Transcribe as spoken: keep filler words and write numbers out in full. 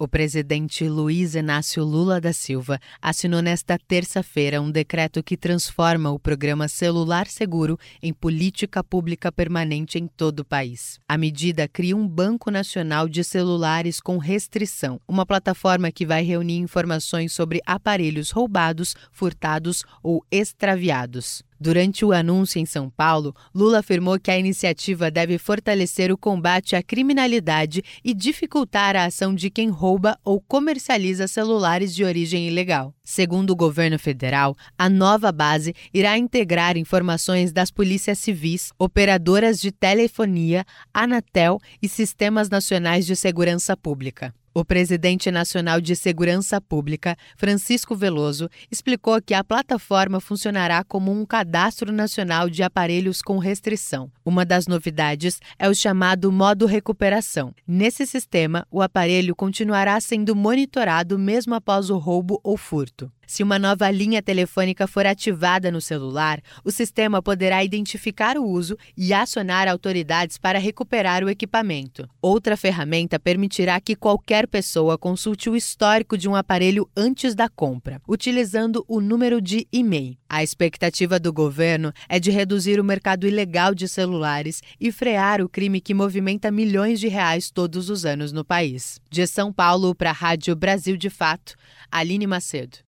O presidente Luiz Inácio Lula da Silva assinou nesta terça-feira um decreto que transforma o programa Celular Seguro em política pública permanente em todo o país. A medida cria um Banco Nacional de Celulares com Restrição, uma plataforma que vai reunir informações sobre aparelhos roubados, furtados ou extraviados. Durante o anúncio em São Paulo, Lula afirmou que a iniciativa deve fortalecer o combate à criminalidade e dificultar a ação de quem rouba ou comercializa celulares de origem ilegal. Segundo o governo federal, a nova base irá integrar informações das polícias civis, operadoras de telefonia, Anatel e sistemas nacionais de segurança pública. O presidente nacional de Segurança Pública, Francisco Veloso, explicou que a plataforma funcionará como um cadastro nacional de aparelhos com restrição. Uma das novidades é o chamado modo recuperação. Nesse sistema, o aparelho continuará sendo monitorado mesmo após o roubo ou furto. Se uma nova linha telefônica for ativada no celular, o sistema poderá identificar o uso e acionar autoridades para recuperar o equipamento. Outra ferramenta permitirá que qualquer pessoa consulte o histórico de um aparelho antes da compra, utilizando o número de e-mail. A expectativa do governo é de reduzir o mercado ilegal de celulares e frear o crime que movimenta milhões de reais todos os anos no país. De São Paulo para a Rádio Brasil de Fato, Aline Macedo.